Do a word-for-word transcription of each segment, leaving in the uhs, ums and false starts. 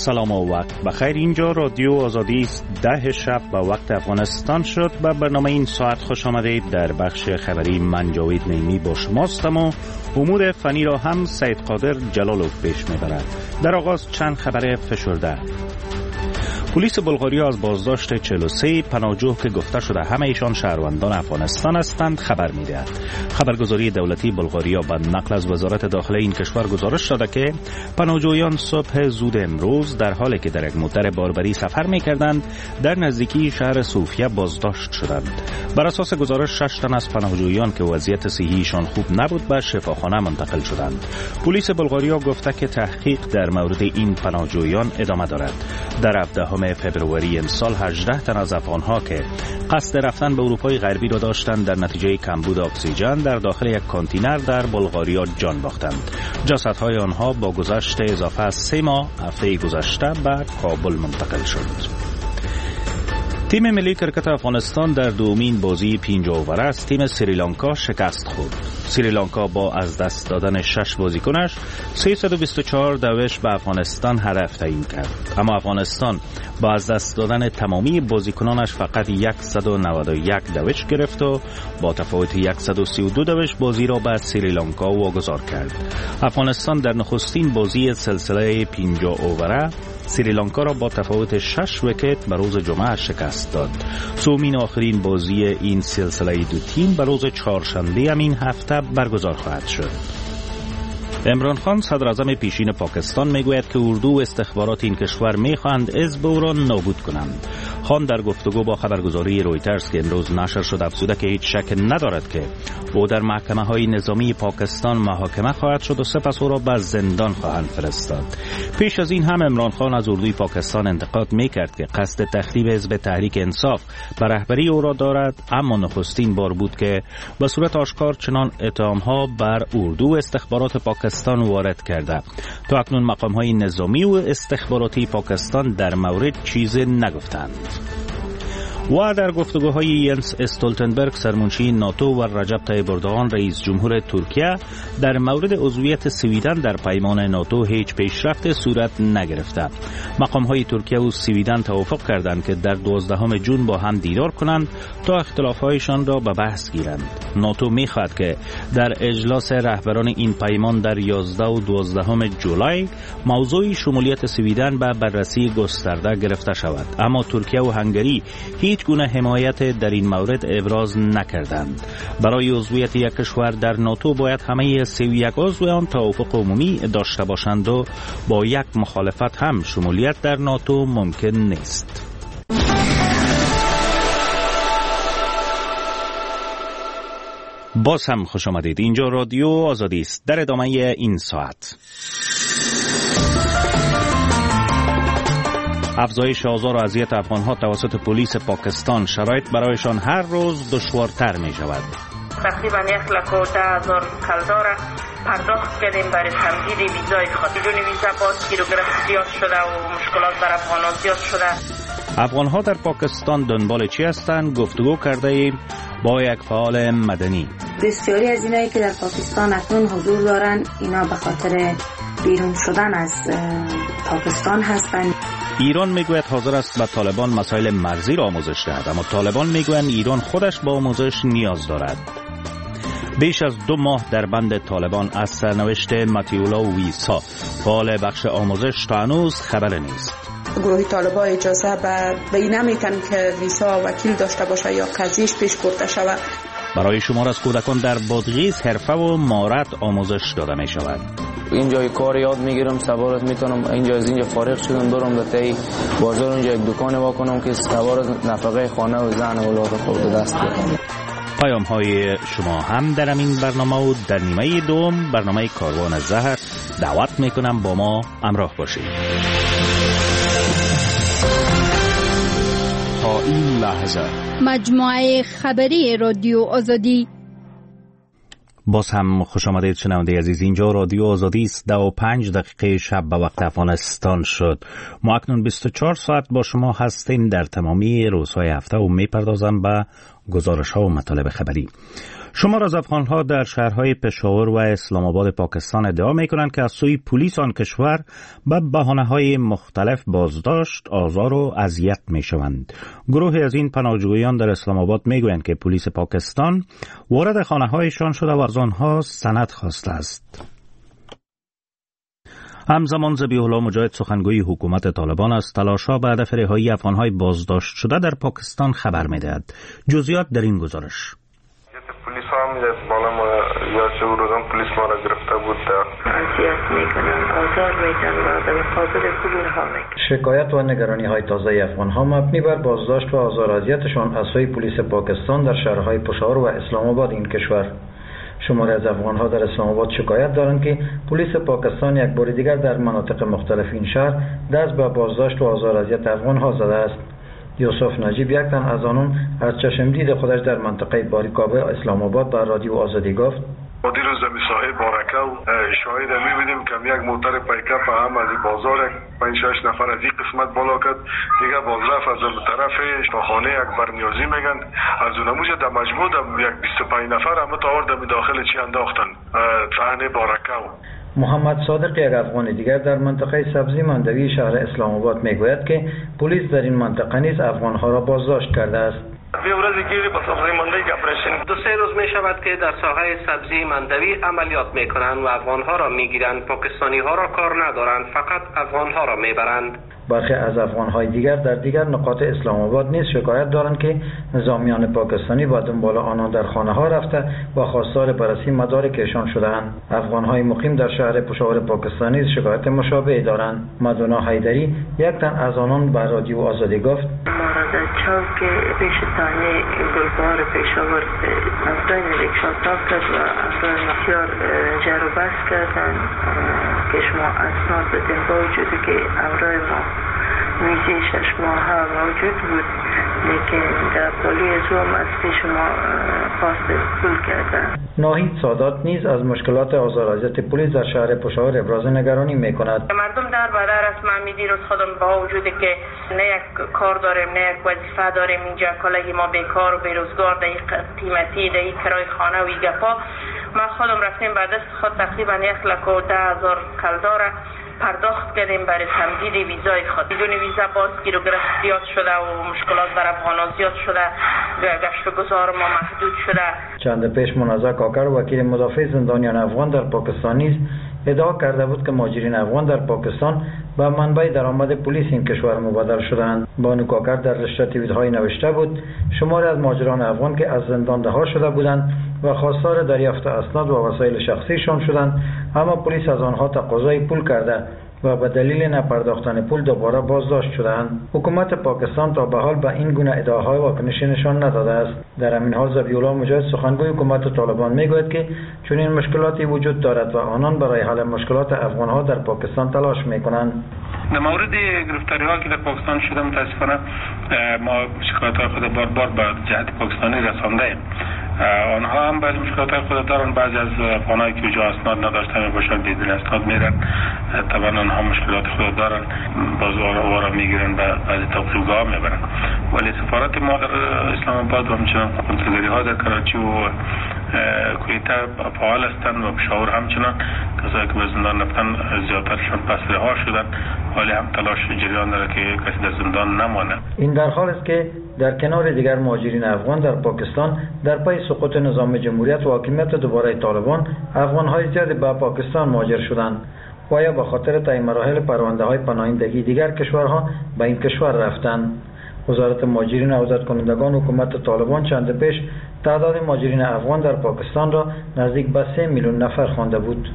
سلام و وقت بخیر. اینجا رادیو آزادی است. ده شب به وقت افغانستان شد و برنامه این ساعت خوش آمدید. در بخش خبری من جاوید نیمی با شماستم و امور فنی را هم سید قادر جلالوف پیش میبرد. در آغاز چند خبر فشرده. پلیس بلغاریا از بازداشت چهل و سه پناهجو که گفته شده همه ایشان شهروندان افغانستان هستند خبر می‌دهد. خبرگزاری دولتی بلغاریا به نقل از وزارت داخله این کشور گزارش داده که پناهجویان صبح زود امروز در حالی که در یک موتر باربری سفر می‌کردند در نزدیکی شهر صوفیه بازداشت شدند. بر اساس گزارش شش تن از پناهجویان که وضعیت صحیحیشان خوب نبود به شفاخانه منتقل شدند. پلیس بلغاریا گفته که تحقیق در مورد این پناهجویان ادامه دارد. در هفدهم فبروری امسال هجده تن از افغانها که قصد رفتن به اروپای غربی را داشتند در نتیجه کمبود اکسیژن در داخل یک کانتینر در بلغاریا جان باختند. جسدهای آنها با گذشت اضافه از سه ماه هفته گذشته به کابل منتقل شد. تیم ملی کرکت افغانستان در دومین بازی پنج اوور از تیم سریلانکا شکست خورد. سریلانکا با از دست دادن شش بازیکنش سیصد و بیست و چهار دوش به افغانستان هدف تعیین کرد. اما افغانستان با از دست دادن تمامی بازیکنانش فقط صد و نود و یک دوش گرفت و با تفاوت صد و سی و دو دوش بازی را به سریلانکا واگذار کرد. افغانستان در نخستین بازی سلسله پنج اوور سریلانکا را با تفاوت شش ویکت به روز جمعه شکست داد. سومین آخرین بازی این سلسله دو تیم به روز چهارشنبه همین هفته برگزار خواهد شد. عمران خان صدر اعظم پیشین پاکستان میگوید که اردو و استخبارات این کشور میخواهند حزب او را نابود کنند. خان در گفتگو با خبرگزاری رویترز که امروز نشر شد افزوده که هیچ شک ندارد که او در محکمه های نظامی پاکستان محاکمه خواهد شد و سپس او را به زندان خواهند فرستاد. پیش از این هم عمران خان از اردوی پاکستان انتقاد میکرد که قصد تخریب حزب تحریک انصاف به رهبری او را دارد، اما نخستین بار بود که به صورت آشکار چنان اتهام‌ها بر اردو و استخبارات پاکستان وارد کرده. تا اکنون مقام‌های نظامی و استخباراتی پاکستان در مورد چیزی نگفتند. و در گفتگوهای ینس استولتنبرگ سرمنشی ناتو و رجب طیب اردوغان رئیس جمهور ترکیه در مورد عضویت سویدن در پیمان ناتو هیچ پیشرفت صورت نگرفته. مقام‌های ترکیه و سویدن توافق کردند که در دوازدهم ژوئن با هم دیدار کنند تا اختلاف‌هایشان را به بحث گیرند. ناتو می‌خواهد که در اجلاس رهبران این پیمان در یازده و دوازدهم جولای موضوع شمولیت سویدن به بررسی گسترده گرفته شود، اما ترکیه و هنگری هیچ گونه حمایت در این مورد ابراز نکردند. برای عضویت یک کشور در ناتو باید همه سی و یک عضو آن توافق عمومی داشته باشند و با یک مخالفت هم شمولیت در ناتو ممکن نیست. باز هم خوش آمدید. اینجا رادیو آزادی است. در ادامه این ساعت افزایش آزار و اذیت افغان‌ها توسط پلیس پاکستان، شرایط برایشان هر روز دشوارتر می شود. تقریبا یک لک و ده هزار کلدار پرداخت کردیم برای تمدید ویزای خاطر بدون ویزا باز گیروگرافی زیاد شده و مشکلات بر افغان‌ها زیاد شده. افغان‌ها در پاکستان دنبال چی هستند؟ گفتگو کرده ایم با یک فعال مدنی. بسیاری از اینایی که در پاکستان اکنون حضور دارن اینا به خاطر بیرون شدن از پاکستان هستند. ایران میگوید حاضر است به طالبان مسائل مرزی را آموزش دهد، اما طالبان میگویند ایران خودش با آموزش نیاز دارد. بیش از دو ماه در بند طالبان از سرنوشت متیولا و ویسا فعال بخش آموزش تا هنوز خبر نیست. گروه طالبان اجازه به این نمیتن که ویسا وکیل داشته باشه یا قضیهش پیش برده شود. برای شمار از کودکان در بادغیس حرفه و مهارت آموزش داده می شود. اینجا کار یاد میگیرم، سوارت میتونم اینجا از اینجا فارغ شدم برم به تای بازار اونجا یک دکان وا کنم که سوارت نفقه خانه و زن و اولاد خود دست بیارم. پیام های شما هم در این برنامه و در نیمه دوم برنامه کاروان زهر دعوت میکنم با ما همراه باشید. تا این لحظه مجموعه خبری رادیو آزادی. باز هم خوش آمدید شنونده عزیز. اینجا رادیو آزادی است. ده و پنج دقیقه شب به وقت افغانستان شد. ما اکنون بیست و چهار ساعت با شما هستیم در تمامی روزهای هفته و میپردازم به گزارش ها و مطالب خبری. شمار از افغان‌ها در شهرهای پشاور و اسلام آباد پاکستان ادعا می‌کنند که از سوی پلیس آن کشور به بهانه‌های مختلف بازداشت، آزار و اذیت می‌شوند. گروهی از این پناهجویان در اسلام آباد می‌گویند که پلیس پاکستان وارد خانه‌هایشان شده و از آنها سند خواسته است. همزمان ذبیح الله مجاهد سخنگوی حکومت طالبان از تلاش‌ها به هدف رهایی افغان‌های بازداشت شده در پاکستان خبر می‌دهد. جزئیات در این گزارش. پلیس هم بالا ما یا چه روزان پلیس ما را گرفته بود، اذیت میکنن، آزار میدن و در مقابل پول رها میکنن. شکایت و نگرانی های تازه افغان ها مبنی بر بازداشت و آزار اذیتشان از سوی پلیس پاکستان در شهرهای پشاور و اسلام آباد این کشور. شماری از افغان ها در اسلام آباد شکایت دارند که پلیس پاکستان یک بار دیگر در مناطق مختلف این شهر دست به بازداشت و آزار اذیت افغان ها زده است. یوسف نجیب یک تن از آنان از چشم دید خودش در منطقه باریکابه اسلام آباد به رادیو آزادی گفت: ما دیروز در ساحل بارکه و شاهد می‌بینیم که یک موتر پیکاپ هم از بازار پنج شش نفر از این قسمت بالا کرد، دیگه باز رفت از اون طرف تا خانه یک برنیازی میگن، از اون موجه در مجموع یک بیست و پنج نفر هم تا آورد داخل چی انداختن صحنه بارکه. محمد صادق یک افغان دیگر در منطقه سبزی مندوی شهر اسلام آباد میگوید که پلیس در این منطقه نیز افغان‌ها را بازداشت کرده است. دو سه روز می شود که در ساحه سبزی مندوی عملیات می کنند و افغان‌ها را می گیرند. پاکستانی ها را کار ندارند، فقط افغان‌ها را می برند. برخی از افغان‌های دیگر در دیگر نقاط اسلام آباد نیز شکایت دارند که نظامیان پاکستانی با دنبال آنها در خانه‌ها رفته و خواستار بررسی مدارکشان شده‌اند. افغان‌های مقیم در شهر پشاور پاکستانی شکایت مشابه دارند. مدونا حیدری یک تن از آنان به رادیو آزادی گفت: در چوک پیش تانه گلبار پشاور افراد رکشا تاب کرد و افراد بسیار جر و بحث کردن که شما اسناد بدین، با وجودی که امرای ما ویزه شش ماه موجود بود، لیکن در پالی زوم از پیش ما خواست پول کردن. ناهید سادات نیز از مشکلات آزار اذیت پلیس در شهر پشاور ابراز نگرانی میکند. مردم در بدر است. من می‌دیروز خودم با وجودی که نه یک کار داریم نه یک وظیفه داریم اینجا، کلگی ما بیکار و بیروزگار در این قیمتی در این کرای خانه و این گپا، ما خودم رفتیم به دست خود تقریبا یک لک و ده هزار کلدار پرداخت کردیم برای تمدید ویزای خود. بدون ویزا باز گیر و گرفت زیاد شده و مشکلات بر افغانا زیاد شده، گشت و گذار ما محدود شده. چند پیش منازع کاکر وکیل مدافع زندانیان افغان در پاکستان نیز ادعا کرده بود که مهاجرین افغان در پاکستان به منبع درآمد پلیس این کشور مبادل شدند. بانو کاکر در رشته توییت‌های نوشته بود: شماری از مهاجران افغان که از زندان رها شده بودند و خواستار دریافت اسناد و وسایل شخصیشان شدند، اما پلیس از آنها تقاضای پول کرده و به دلیل نپرداختن پول دوباره بازداشت شدند. حکومت پاکستان تا به حال به این گونه ادعاهای واکنشی نشان نداده است. در همین حال ذبیح الله مجاهد سخنگوی حکومت طالبان میگوید که چنین مشکلاتی وجود دارد و آنان برای حل مشکلات افغان‌ها در پاکستان تلاش میکنند. در مورد گرفتاری‌ها که در پاکستان شده متاسفانه ما شکایت‌های خود بار بار به جهت پاکستانی رسانده‌ایم. آنها هم بعضی مشکلات خود دارن، بعضی از افغانایی که جا اسناد نداشتن میباشن بدون اسناد میرن، طبعا آنها مشکلات خود دارن، باز وارا میگیرن و بعضی توقیفگاه میبرن. ولی سفارت ما در اسلام آباد و همچنان کنسولگری ها در کراچی و کویته فعال هستند و پشاور همچنان کسایی که به زندان رفتن زیادترشان پس رها شدن، ولی هم تلاش جریان داره که کسی در زندان نمانه. این در حالی است که در کنار دیگر مهاجرین افغان در پاکستان در پی سقوط نظام جمهوریت و حاکمیت دوباره طالبان، افغان‌های زیادی به پاکستان مهاجر شدند و یا به خاطر طی مراحل پرونده‌های پناهندگی دیگر کشورها به این کشور رفتند. وزارت مهاجرین عودت کنندگان حکومت طالبان چند پیش تعداد مهاجرین افغان در پاکستان را نزدیک به سه میلیون نفر خوانده بود.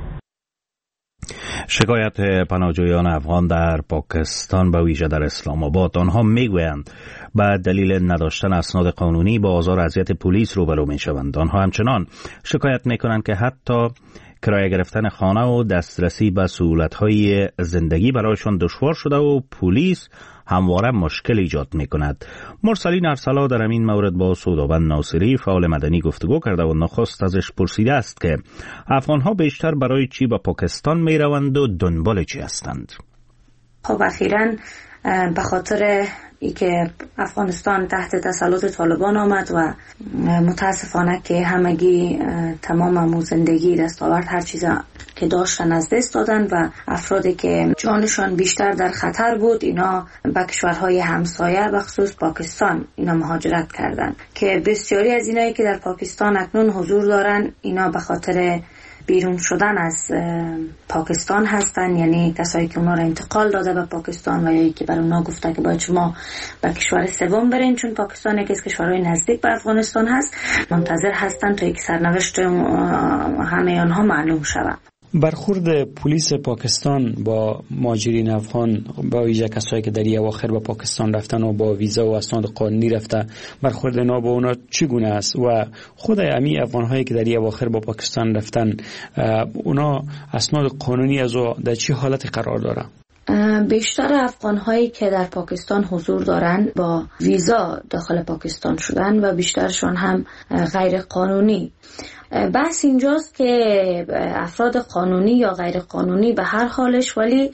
شکایت پناهجویان افغان در پاکستان به ویژه در اسلام آباد، آنها میگویند به دلیل نداشتن اسناد قانونی با آزار و اذیت پلیس روبرو میشوند. آنها همچنان شکایت میکنند که حتی کرایه گرفتن خانه و دسترسی به سهولت‌های زندگی برایشان دشوار شده و پلیس همواره مشکل ایجاد می‌کند. مرسلین ارسلا در این مورد با سودابند ناصری فعال مدنی گفتگو کرده و نخست ازش پرسیده است که افغان‌ها بیشتر برای چی به پاکستان می‌روند و دنبال چی هستند. خب اخیراً به خاطر ای که افغانستان تحت تسلط طالبان آمد و متاسفانه که همگی تمام امو زندگی، دستاورد، هر چیز که داشتن از دست دادن و افرادی که جانشان بیشتر در خطر بود اینا به کشورهای همسایه و خصوص پاکستان اینا مهاجرت کردن که بسیاری از اینایی که در پاکستان اکنون حضور دارن اینا به خاطر بیرون شدن از پاکستان هستن، یعنی کسایی که اونا را انتقال داده به پاکستان و یا که بر اونا گفته که باید شما به کشور سوم برین، چون پاکستان یکی از کشورهای نزدیک به افغانستان هست، منتظر هستن تا یک سرنوشت همه آنها معلوم شود. برخورد پلیس پاکستان با مهاجرین افغان، با ویژه کسایی که در اواخر به پاکستان رفتن و با ویزا و اسناد قانونی رفته، برخورد اینا با اونا چگونه است و خود امی افغان هایی که در اواخر با پاکستان رفتن اونا اسناد قانونی از او در چه حالتی قرار داره؟ بیشتر افغان هایی که در پاکستان حضور دارن با ویزا داخل پاکستان شدن و بیشترشون هم غیر قانونی. بحث اینجاست که افراد قانونی یا غیر قانونی به هر حالش، ولی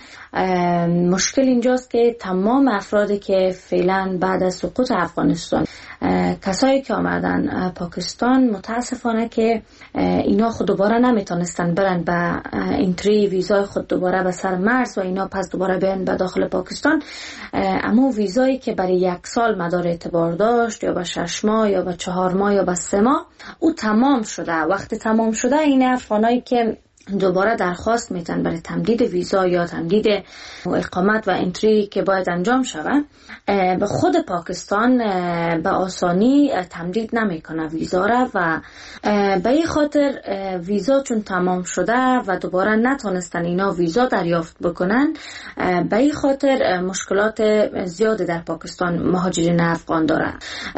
مشکل اینجاست که تمام افرادی که فعلا بعد از سقوط افغانستان کسایی که آمدن پاکستان متاسفانه که اینا خود دوباره نمیتونستن برن به انتری ویزای خود دوباره به سر مرز و اینا پس دوباره بیان به داخل پاکستان، اما ویزایی که برای یک سال مدار اعتبار داشت یا به شش ماه یا به چهار ماه یا به سه ماه او تمام شده. وقتی تمام شده این افغانایی که دوباره درخواست میتن برای تمدید ویزا یا تمدید اقامت و انتری که باید انجام شود، به خود پاکستان به آسانی تمدید نمیکنه ویزا را و به این خاطر ویزا چون تمام شده و دوباره نتونستن اینا ویزا دریافت بکنن، به این خاطر مشکلات زیاده در پاکستان مهاجرین افغان داره.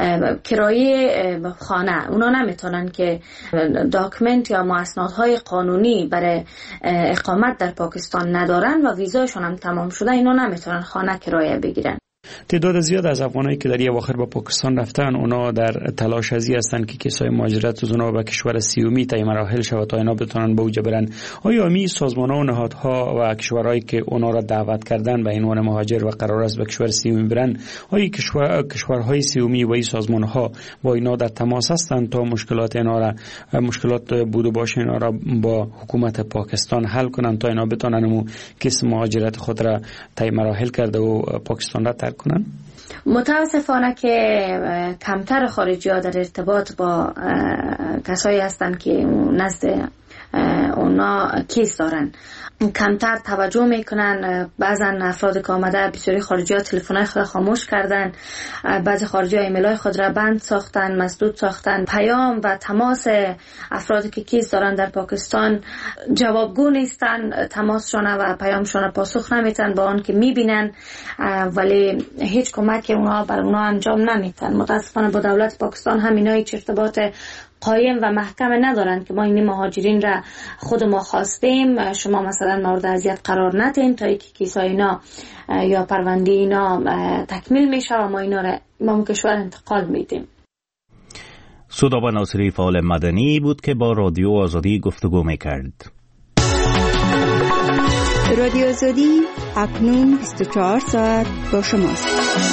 کرایه خانه اونا نمیتونن که داکمنت یا اسنادهای قانونی برای اقامت در پاکستان ندارن و ویزایشون هم تمام شده، اینا نمیتونن خانه کرایه بگیرن. تعداد زیاد از افغانایی که در اواخر به پاکستان رفتن اونا در تلاش ازی هستن که کسای مهاجرت از اونا به کشور سیومی تا مراحل شود تا اینا بتونن به اوجا برن. آیا می سازمان‌ها و نهادها و کشورهایی که اونا را دعوت کردن به عنوان مهاجر و قرار است به کشور سیومی برن، آیا کشور کشورهای سیومی و این سازمان‌ها با اینا در تماس هستند تا مشکلات اینا را مشکلات بود و باشه اینا را با حکومت پاکستان حل کنن تا اینا بتونن مو کس مهاجرت خود را تا مراحل کرده و پاکستان را ترک کنن؟ متاسفانه که کمتر خارجی ها در ارتباط با کسایی هستند که نزد اونا کیس دارن، کمتر توجه میکنن. بعضا افراد که آمده بسیاری خارجی ها تلفن‌های خود خاموش کردن، بعضی خارجی ها ایمیل‌های خود را بند ساختن، مسدود ساختن. پیام و تماس افرادی که کیس دارن در پاکستان جوابگو نیستن، تماسشون و پیامشون پاسخ نمیتن با آن که میبینن، ولی هیچ کمک اونا بر اونا انجام نمیتن. متاسفانه با دولت پاکستان هم اینا هیچ ارتباط قایم و محکم ندارن که ما این مهاجرین را خود ما خواستیم، شما مثلا مورد اذیت قرار ندین تا اینکه کیسای اینا یا پرونده اینا تکمیل میشه و ما اینا را ما کشور انتقال میدیم. سودابه ناصری فعال مدنی بود که با رادیو آزادی گفتگو میکرد. رادیو آزادی اکنون بیست و چهار ساعت با شماست.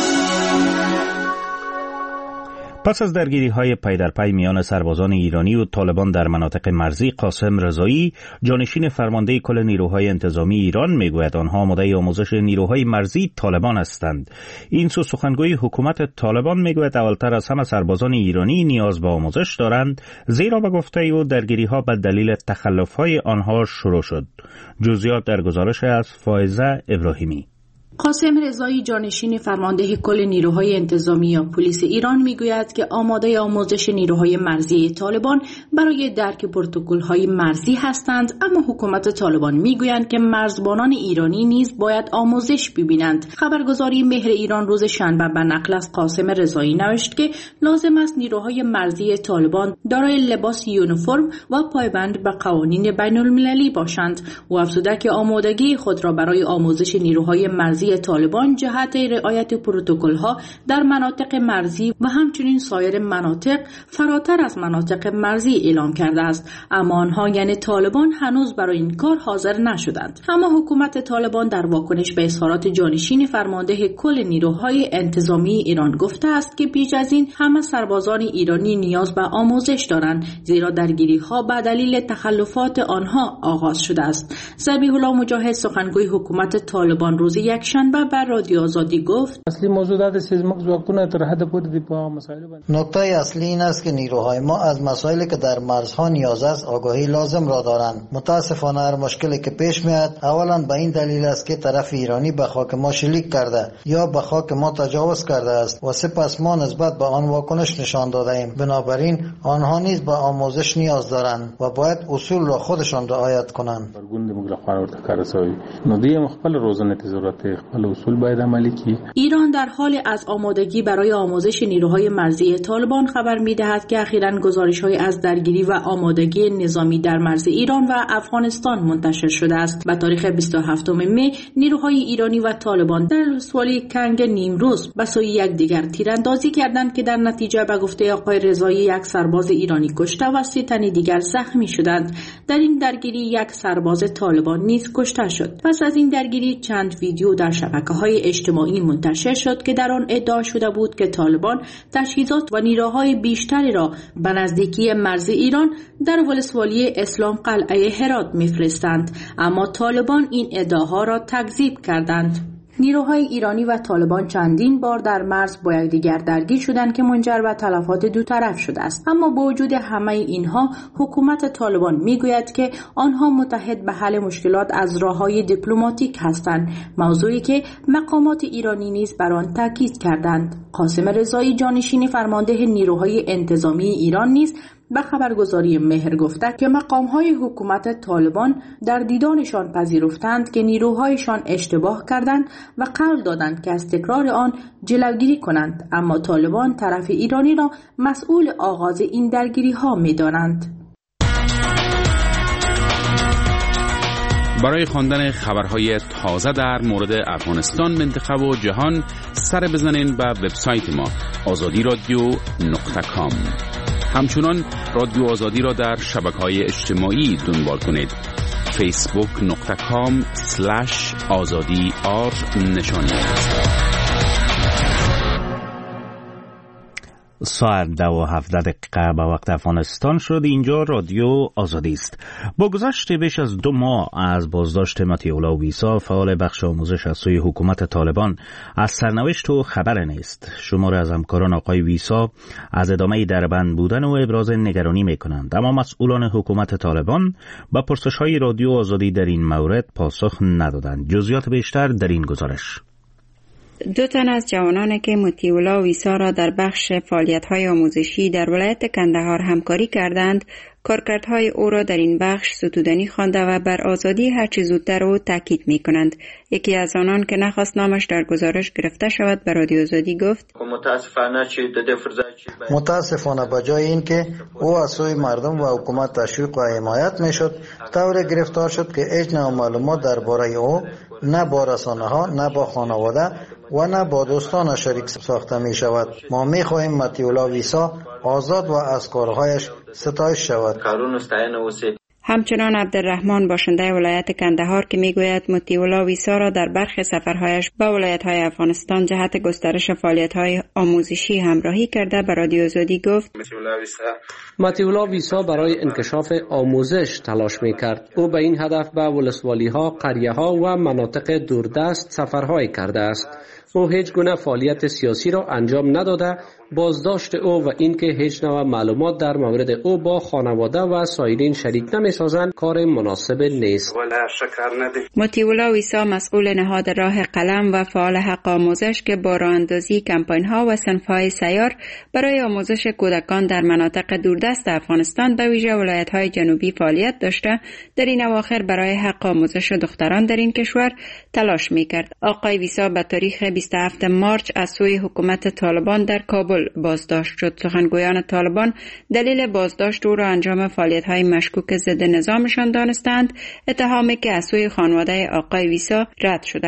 پس از درگیری های پی در پی میان سربازان ایرانی و طالبان در مناطق مرزی، قاسم رضایی جانشین فرمانده کل نیروهای انتظامی ایران میگوید آنها آماده آموزش نیروهای مرزی طالبان هستند. این سو سخنگوی حکومت طالبان میگوید اولتر از همه سربازان ایرانی نیاز به آموزش دارند، زیرا به گفته او درگیری ها به دلیل تخلف های آنها شروع شد. جزئیات در گزارش از فائزه ابراهیمی. قاسم رضایی جانشین فرمانده کل نیروهای انتظامی یا پلیس ایران میگوید که آماده آموزش نیروهای مرزی طالبان برای درک پروتکل‌های مرزی هستند، اما حکومت طالبان میگویند که مرزبانان ایرانی نیز باید آموزش ببینند. خبرگزاری مهر ایران روز شنبه به نقل از قاسم رضایی نوشت که لازم است نیروهای مرزی طالبان دارای لباس یونیفرم و پایبند به قوانین بین‌المللی باشند و افزوده که آمادگی خود را برای آموزش نیروهای مرزی مرزی طالبان جهت رعایت پروتکل‌ها در مناطق مرزی و همچنین سایر مناطق فراتر از مناطق مرزی اعلام کرده است، اما آنها یعنی طالبان هنوز برای این کار حاضر نشدند. اما حکومت طالبان در واکنش به اظهارات جانشین فرمانده کل نیروهای انتظامی ایران گفته است که بیش از این همه سربازان ایرانی نیاز به آموزش دارند، زیرا درگیری‌ها به دلیل تخلفات آنها آغاز شده است. ذبیح الله مجاهد سخنگوی حکومت طالبان روز یکشنبه بر رادیو آزادی گفت: اصلی موضوعات سیزمک زواکونه در حد پوری با مسائل نکته اصلی این است که نیروهای ما از مسائلی که در مرزها نیاز است آگاهی لازم را دارند. متاسفانه هر مشکلی که پیش میاد اولا به این دلیل است که طرف ایرانی به خاک ما شلیک کرده یا به خاک ما تجاوز کرده است و سپس ما نسبت به آن واکنش نشان داده ایم. بنابراین آنها نیز به آموزش نیاز دارند و باید اصول را خودشان رعایت کنند. ایران در حال از آمادگی برای آموزش نیروهای مرزی طالبان خبر می‌دهد که اخیراً گزارش‌های از درگیری و آمادگی نظامی در مرز ایران و افغانستان منتشر شده است. به تاریخ بیست و هفتم می نیروهای ایرانی و طالبان در ولسوالی کنگ نیمروز به سوی یکدیگر تیراندازی کردند که در نتیجه به گفته آقای رضایی یک سرباز ایرانی کشته و سه تن دیگر زخمی شدند. در این درگیری یک سرباز طالبان نیز کشته شد. پس از این درگیری چند ویدیو در شبکه‌های اجتماعی منتشر شد که در آن ادعا شده بود که طالبان تجهیزات و نیروهای بیشتری را به نزدیکی مرز ایران در ولسوالی اسلام قلعه هرات می‌فرستند، اما طالبان این ادعاها را تکذیب کردند. نیروهای ایرانی و طالبان چندین بار در مرز با یکدیگر درگیر شدند که منجر به تلفات دو طرف شده است، اما با وجود همه اینها حکومت طالبان میگوید که آنها متحد به حل مشکلات از راههای دیپلماتیک هستند، موضوعی که مقامات ایرانی نیز بر آن تاکید کردند. قاسم رضایی جانشین فرمانده نیروهای انتظامی ایران نیز به خبرگزاری مهر گفته که مقام‌های حکومت طالبان در دیدارشان پذیرفتند که نیروهایشان اشتباه کردند و قول دادند که از تکرار آن جلوگیری کنند، اما طالبان طرف ایرانی را مسئول آغاز این درگیری‌ها می‌دانند. برای خواندن خبرهای تازه در مورد افغانستان، منطقه و جهان سر بزنین به وبسایت ما آزادی رادیو نقطه کام. همچنان رادیو آزادی را در شبکه‌های اجتماعی دنبال کنید. فیسبوک نقطه کام سلش آزادی آر نشانی. ساعت دو و هفده دقیقه به وقت افغانستان شد. اینجا رادیو آزادی است. با گذشت بیش از دو ماه از بازداشت متی اولا ویسا، فعال بخش آموزش از سوی حکومت طالبان، از سرنوشت و خبر نیست. شمار از همکاران آقای ویسا از ادامه دربند بودن و ابراز نگرانی می کنند، اما مسئولان حکومت طالبان با پرسش‌های رادیو آزادی در این مورد پاسخ ندادند. جزئیات بیشتر در این گزارش. دو تن از جوانانی که متی اولا ویسا را در بخش فعالیت‌های آموزشی در ولایت کندهار همکاری کردند، کارکردهای او را در این بخش ستودنی خوانده و بر آزادی هرچه زودتر او تاکید می‌کنند. یکی از آنان که نخواست نامش در گزارش گرفته شود به رادیو آزادی گفت: متاسفانه متاسفانه به جای اینکه او از سوی مردم و حکومت تشویق و حمایت میشد، طور گرفتار شد که هیچ نوع معلومات درباره او نه با رسانه‌ها، نه با خانواده و نه با دوستان شریک ساخته می شود. ما می خواهیم متی اولا ویسا آزاد و از کارهایش ستایش شود. همچنان عبدالرحمن باشنده ولایت کندهار که میگوید متی اولا ویسا را در برخی سفرهایش به ولایت‌های افغانستان جهت گسترش فعالیت‌های آموزشی همراهی کرده به رادیو آزادی گفت: متی اولا ویسا برای انکشاف آموزش تلاش می‌کرد. او به این هدف به ولسوالی‌ها، قریه‌ها و مناطق دوردست سفرهای کرده است. او هیچ گونه فعالیت سیاسی را انجام نداده. بازداشت او و اینکه هیچ نوع معلومات در مورد او با خانواده و سایرین شریک نمی‌سازند کار مناسب نیست. متی اولا ویسا مسئول نهاد راه قلم و فعال حق آموزش که با راه اندازی کمپاین‌ها و صنف‌های سیار برای آموزش کودکان در مناطق دوردست افغانستان به ویژه ولایت‌های جنوبی فعالیت داشته، در این اواخر برای حق آموزش دختران در این کشور تلاش می‌کرد. آقای ویسا به تاریخ بیست و هفتم مارس از سوی حکومت طالبان در کابل بازداشت شد. سخنگویان طالبان دلیل بازداشت او را انجام فعالیت‌های مشکوک ضد نظامشان دانستند، اتهامی که از سوی خانواده آقای ویسا رد شده است.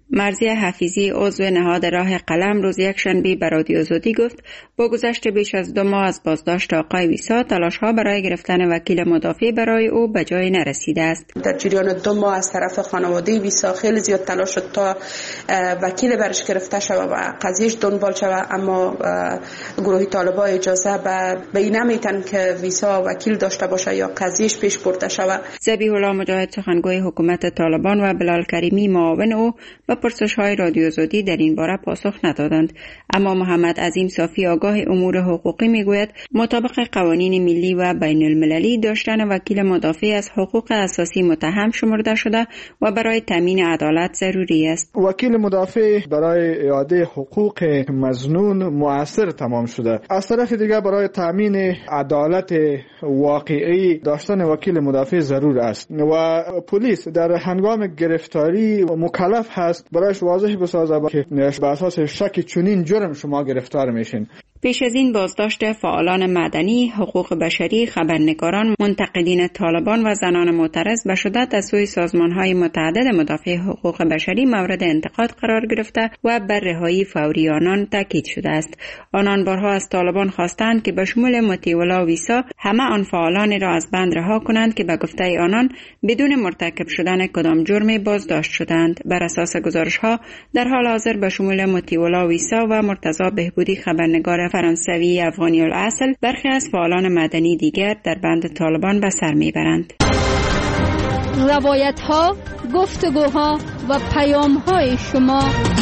مرضیه حفیظی عضو نهاد راه قلم روز یکشنبه به رادیو آزادی گفت با گذشت بیش از دو ماه از بازداشت آقای ویسا تلاش‌ها برای گرفتن وکیل مدافع برای او به جای نرسیده است. در جریان دو ماه از طرف خانواده ویسا خیلی زیاد تلاش شد تا وکیل برش گرفته شود و قضیهش دنبال شود، اما گروه طالبان اجازه به این نمیتن که ویسا وکیل داشته باشه یا قضیهش پیش برده شود. ذبیح الله مجاهد سخنگوی حکومت طالبان و بلال کریمی معاون او به پرسش‌های رادیو آزادی در این باره پاسخ ندادند، اما محمد عظیم صافی آگاه امور حقوقی میگوید مطابق قوانین ملی و بین المللی داشتن وکیل مدافع از حقوق اساسی متهم شمرده شده و برای تامین عدالت ضروری است. وکیل مدافع برای اعاده حقوق مظنون مؤثر تمام شده. از طرف دیگر برای تامین عدالت واقعی داشتن وکیل مدافع ضرور است و پلیس در هنگام گرفتاری مکلف هست برایش واضح بسازه که به اساس شک چنین جرم شما گرفتار میشین. پیش از این بازداشت فعالان مدنی، حقوق بشری، خبرنگاران، منتقدین طالبان و زنان معترض به شدت از سوی سازمان‌های متعدد مدافع حقوق بشری مورد انتقاد قرار گرفته و بر رهایی فوری آنان تاکید شده است. آنان بارها از طالبان خواستند که به شمول مطیع ویسا همه آن فعالان را از بند رها کنند که به گفته آنان بدون مرتکب شدن کدام جرمی بازداشت شدند. بر اساس گزارش‌ها در حال حاضر به شمول مطیع ویسا و مرتضی بهبودی خبرنگار فرانسوی افغانی الاصل برخی از فعالان مدنی دیگر در بند طالبان به سر میبرند. روایت ها، گفتگوها و پیام های شما.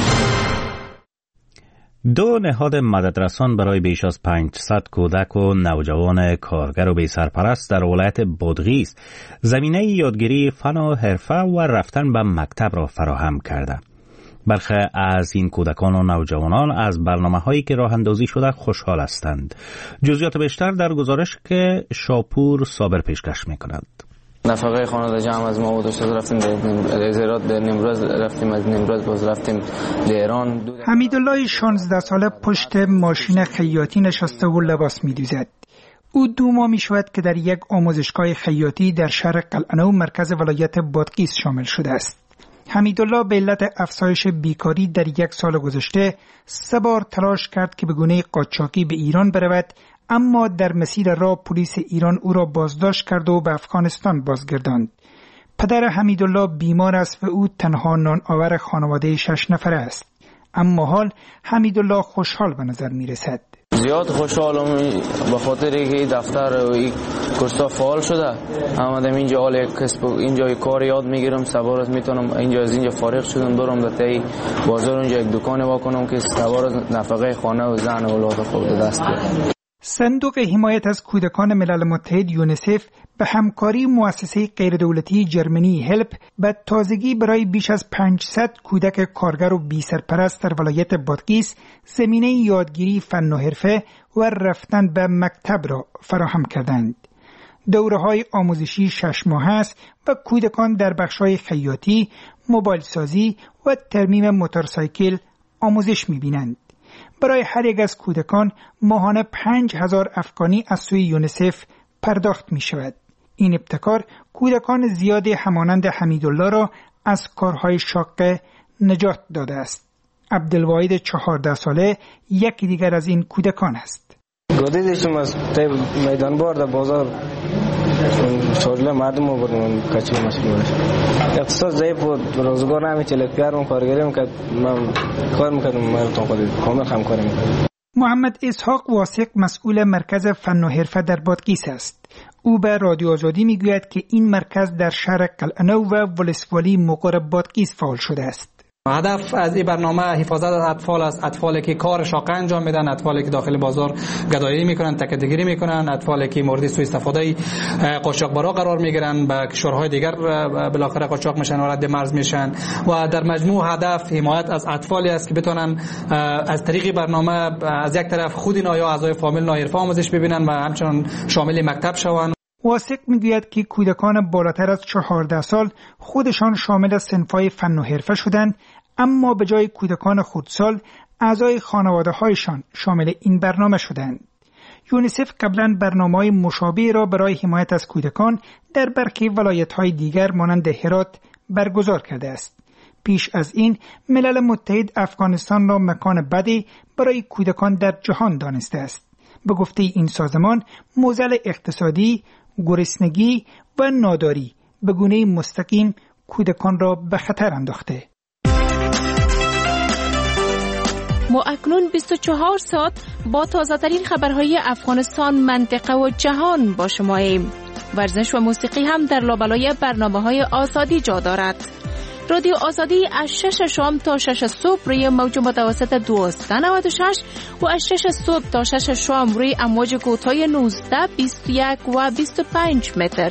دو نهاد مددرسان برای بیش از پانصد کودک و نوجوان کارگر و بی سرپرست در ولایت بادغیس زمینه یادگیری فن و حرفه و رفتن به مکتب را فراهم کرده. برخی از این کودکان و نوجوانان از برنامه‌هایی که راه اندازی شده خوشحال هستند. جزئیات بیشتر در گزارش که شاپور صابر پیشکش می‌کند. نفقه خانواده جمع از ما بود، رفتیم در زیرات در نیمروز، رفتیم از نیمروز باز رفتیم در ایران. حمیدالله شانزده ساله پشت ماشین خیاطی نشسته و لباس می‌دوزد. او دو ماه می‌شود که در یک آموزشگاه خیاطی در شهر قلعه‌نو مرکز ولایت بادغیس شامل شده است. حمیدالله به علت افزایش بیکاری در یک سال گذشته سه بار تلاش کرد که به گونه قاچاقی به ایران برود، اما در مسیر راه پلیس ایران او را بازداشت کرد و به افغانستان بازگرداند. پدر حمیدالله بیمار است و او تنها نان آور خانواده شش نفره است، اما حال حمیدالله خوشحال به نظر می رسد. زیاد خوشحالم به خاطر اینکه دفتر و این کورس‌ها فعال شده. آمدم اینجا حال یک کسب اینجا کار یاد میگیرم، سوار میتونم اینجا از اینجا فارغ شدم برم در تای بازار اونجا یک دکان وا کنم که سوار نفقه خانه و زن و اولاد خود دست بیارم. صندوق حمایت از کودکان ملل متحد یونیسف به همکاری مؤسسه غیردولتی جرمنی هلپ به تازگی برای بیش از پانصد کودک کارگر و بی سرپرست در ولایت بادغیس زمینه یادگیری فن و حرفه و رفتن به مکتب را فراهم کردند. دوره‌های آموزشی شش ماهه است و کودکان در بخش‌های خیاطی، موبایل سازی و ترمیم موتورسایکل آموزش می‌بینند. برای هر یک از کودکان ماهانه پنج هزار افغانی از سوی یونیسف پرداخت می شود. این ابتکار کودکان زیادی همانند حمیدالله را از کارهای شاق نجات داده است. عبدالواحد چهارده ساله یکی دیگر از این کودکان است. گذشتم از میدان بار در بازار شغل مردم رو بودم کچی مشغول اقتصاد ضعیف بود، روزگار نمیچلید، پیارم کارگری میکرد، من کار میکردم، من تو خودی کامل همکاری میکردم. محمد اسحاق واثق مسئول مرکز فن و حرفه در بادغیس است. او به رادیو آزادی میگوید که این مرکز در شهر قلعه‌نو و ولسوالی مقر بادغیس فعال شده است. هدف از این برنامه حفاظت از اطفال است، اطفالی که کار شاق انجام میدن، اطفالی که داخل بازار گدایی میکنن، تکدهگیری میکنن، اطفالی که مورد سوء استفاده قاچاقبرا قرار میگیرن، به کشورهای دیگر بالاخره قاچاق میشن و رد مرز میشن و در مجموع هدف حمایت از اطفالی است که بتونن از طریق برنامه از یک طرف خود اینا یا اعضای فامیل ناحرفه آموزش ببینن و همچنین شامل مکتب شوند. واثق میگوید که کودکان بالاتر از چهارده سال خودشان شامل صنف‌های فن و حرفه شدند، اما به جای کودکان خردسال اعضای خانواده‌هایشان شامل این برنامه شدند. یونیسف قبلا برنامه‌های مشابه را برای حمایت از کودکان در برخی ولایت‌های دیگر مانند هرات برگزار کرده است. پیش از این ملل متحد افغانستان را مکان بدی برای کودکان در جهان دانسته است. به گفته این سازمان، معضل اقتصادی، گرسنگی و ناداری به گونه مستقیم کودکان را به خطر انداخته. ما اکنون بیست و چهار ساعت با تازه‌ترین خبرهای افغانستان، منطقه و جهان با شماییم. ورزش و موسیقی هم در لابلای برنامه‌های آزادی جا دارد. رادیو آزادی از شش شام تا شش صبح روی موج متوسط دویست و نود و شش و از شش صبح تا شش شام روی امواج کوتاه نوزده، بیست و یک و بیست و پنج متر.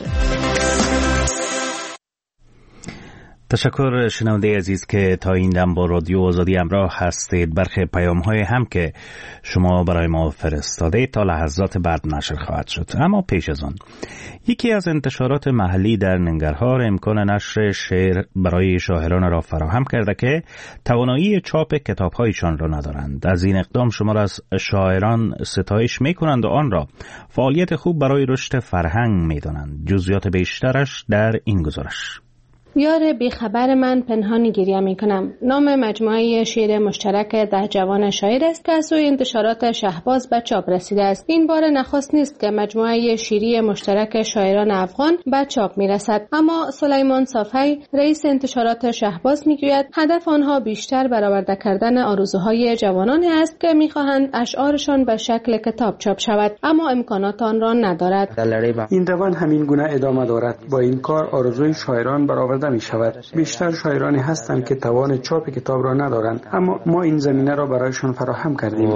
تشکر شنونده عزیز که تا این دم با رادیو آزادی همراه هستید. برخی پیام های هم که شما برای ما فرستاده تا لحظات بعد نشر خواهد شد. اما پیش از آن، یکی از انتشارات محلی در ننگرهار امکان نشر شعر برای شاعران را فراهم کرده که توانایی چاپ کتاب‌هایشان را ندارند. از این اقدام شما را از شاعران ستایش می‌کنند و آن را فعالیت خوب برای رشد فرهنگ می‌دانند. جزئیات بیشترش در این گزارش. یار بیخبر من پنهانی گریه می کنم. نام مجموعه شعر مشترک ده جوان شاعر است که از سوی انتشارات شهباز به چاپ رسیده است. این بار نخست نیست که مجموعه شعری مشترک شاعران افغان به چاپ می رسد، اما سلیمان صافی رئیس انتشارات شهباز می گوید هدف آنها بیشتر برآورده کردن آرزوهای جوانانی است که می خواهند اشعارشان به شکل کتاب چاپ شود، اما امکانات آن را ندارد. این روند همین گونه ادامه دارد. با این کار آرزوی شاعران برآورده می شود. بیشتر شاعرانی هستند که توان چاپ کتاب را ندارند، اما ما این زمینه را برایشان فراهم کردیم.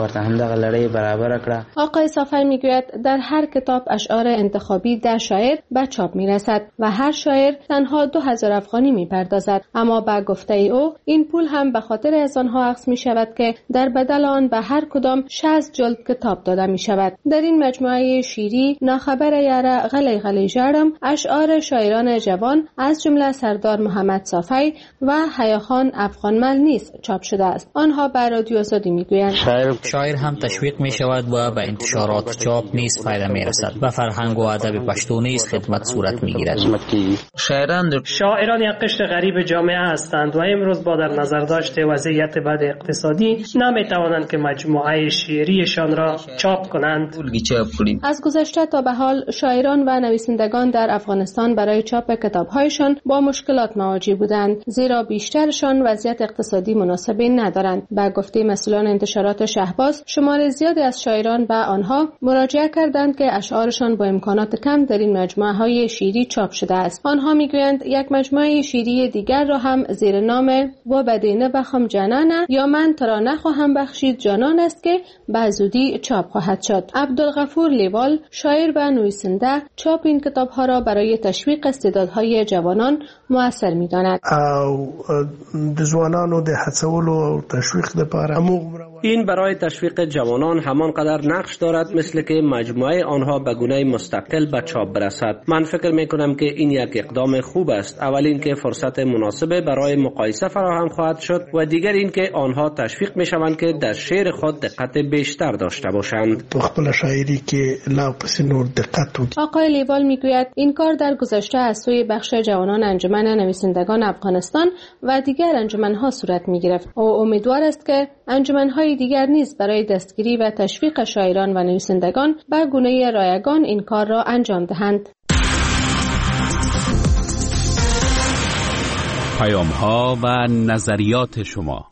آقای صافی میگوید در هر کتاب اشعار انتخابی ده شاعر به چاپ می رسد و هر شاعر تنها دو هزار افغانی می پردازد، اما با گفته او این پول هم به خاطر از آنها اخذ می شود که در بدل آن به هر کدام شصت جلد کتاب داده می شود. در این مجموعه شیری ناخبر یاره غلی غلی جارم اشعار شاعران جوان از جمله سردار محمد صافی و حیاخان افغانمل نیز چاپ شده است. آنها بر رادیو آزادی میگویند شاعر شاعر هم تشویق می شود و به انتشارات چاپ نیز فایده می رسد. به فرهنگ و ادب پشتو نیز خدمت صورت می گیرد. شاعران شاعران یک قشر غریب جامعه هستند و امروز با در نظر داشت وضعیت بد اقتصادی نمی توانند که مجموعه شعریشان را چاپ کنند. از گذشته تا به حال شاعران و نویسندگان در افغانستان برای چاپ کتاب‌هایشان با مشکلات مواجه بودند، زیرا بیشترشان وضعیت اقتصادی مناسبی ندارند. با گفته مسئولان انتشارات شهباز، شمار زیادی از شاعران به آنها مراجعه کردند که اشعارشان با امکانات کم در این مجموعه‌های شعری چاپ شده است. آنها میگویند یک مجموعه شعری دیگر را هم زیر نام و بدینه بخم جانانه یا من ترا نخواهم بخشید جانان است که به زودی چاپ خواهد شد. عبدالغفور لیوال، شاعر و نویسنده، چاپ این کتاب‌ها را برای تشویق استعدادهای جوانان مؤثر می‌داند. او د ځوانانو د هڅولو او تشویق لپاره این برای تشویق جوانان همانقدر نقش دارد مثل که مجموعه آنها به گونه مستقل به چاپ برسد. من فکر می‌کنم که این یک اقدام خوب است. اول اینکه فرصت مناسب برای مقایسه فراهم خواهد شد و دیگر اینکه آنها تشویق می‌شوند که در شعر خود دقت بیشتر داشته باشند. خپل شاعری که لا پس نور دقت وکړي. آقای لیوال میگوید این کار در گذشته از سوی بخش جوانان انجمن نویسندگان افغانستان و دیگر انجمن‌ها صورت می‌گرفت. او امیدوار است که انجمن‌های دیگر نیز برای دستگیری و تشویق شاعران و نویسندگان به گونه رایگان این کار را انجام دهند. پیام‌ها و نظریات شما.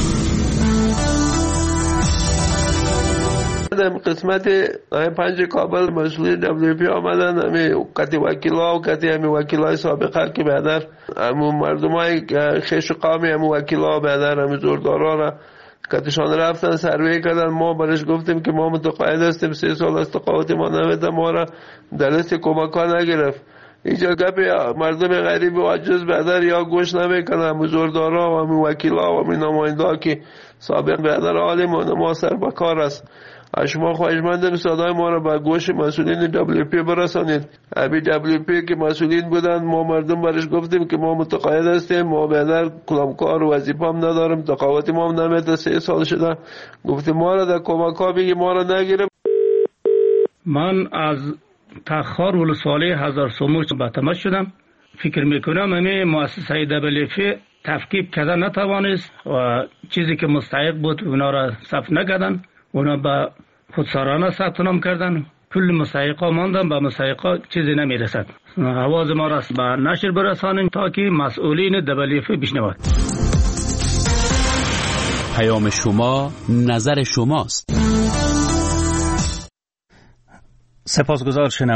در قسمت پنج کابل مسئولین دبلیو پی آمدن، همه کتی وکیلا و کتی همه وکیلای سابقه که بیادر همه مردم های خیش قامی همه وکیلا بیادر همه زوردارا را کتشان رفتن سروی کردن. ما برش گفتیم که ما متقاعد هستیم، سه سال از تقاعد ما نمیده، ما را در لیست کمکا نگرفت. اینجا گپ مردم غریب و عجز بیادر یا گوش نمیکنن، همه زوردارا و همه وکیلا و همه نماینده که سابق بیادر عالم و ما سر بکار است. شما خواهشمندم صدای ما را به گوش مسئولین دبلیو پی برسانید. ابی دبلیو پی که مسئولین بودند، ما مردم برش گفتیم که ما متقاعد هستیم، ما بیادر کلامکار و وظیفه هم ندارم، تقاعد ما هم نمیده، سه سال شده. گفتیم ما را در کمک‌ها بگی، ما را نگیره. من از تخار ولسوالی هزار سومو به تماس شدم. فکر میکنم همه مؤسسه دبلیو پی تفکیک کردن نتوانست و چیزی که مستحق بود اونا را ثبت نکردن، اونا به خودسرانه ثبت نام کردن، کل مستحقا ماندن، به مستحقا چیزی نمیرسد. آواز ما را به نشر برسانیم تا که مسئولین دبلیف بشنوند. پیام شما نظر شماست. سپاسگزار.